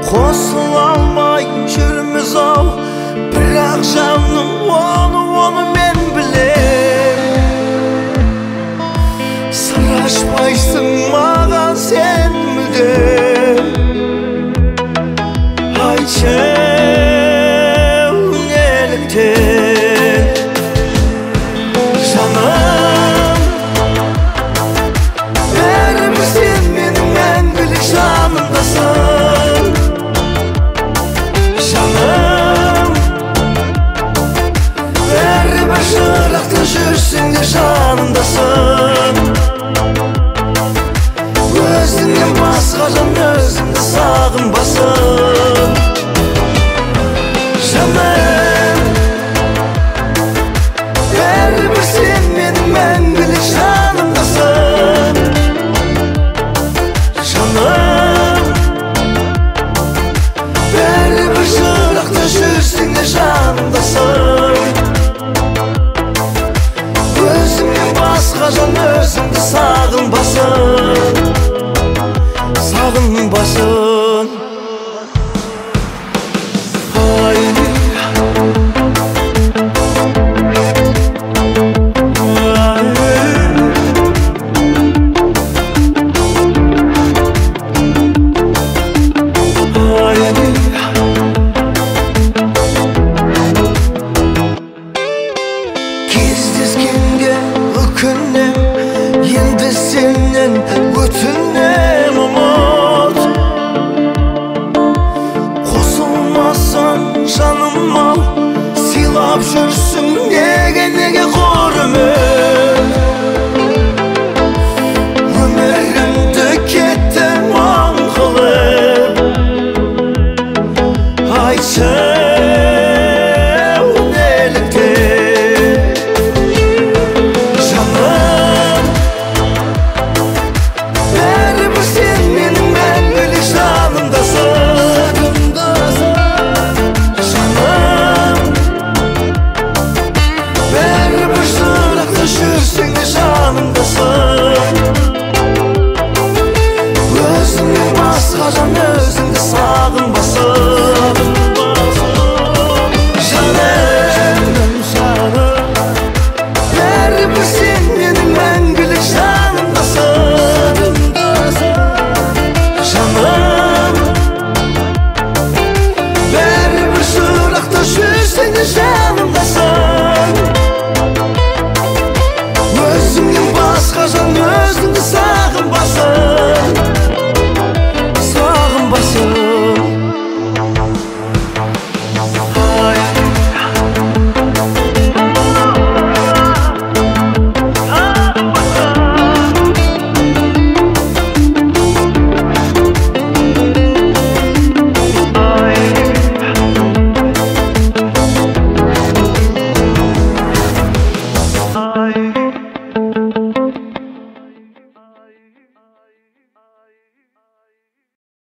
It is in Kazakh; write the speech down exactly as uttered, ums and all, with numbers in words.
Qosula almay жүрміз ау, бірақ жаным оны, оны мен білем. Сыр ашпайсың маған сен мүлдем. Айтшы неліктен жаным, бәрібір сен менің мәңгілік жанымдасың. Жаным, бәрібір жырақта жүрсең де жанымдасың. Өзіңнен басқа жан өзіңді сағынбасын. Жаным, бәрібір сен менің мәңгілік жанымдасың. Жаным, бәрібір жырақта жүрсең де жанымдасың. Өзіңнен басқа жан өзіңді сағынбасын. Сағынбасын. Кездескенге өкінем, енді сенен өтінем ұмыт. Қосылмасаң жаным ау, сыйлап жүрсің неге, неге құрмет. Өмірімді кеттің маң қылып. Айтшы жүрсең де жанымдасың. Өзіңнен басқа жан өзіңді сағынбасын. Жаным, бәрібір сен менің мәңгілік жанымдасың. Жаным, бәрібір жырақта жүрсең де жанымдасың. Өзіңнен басқа жан өзіңді сағынбасын.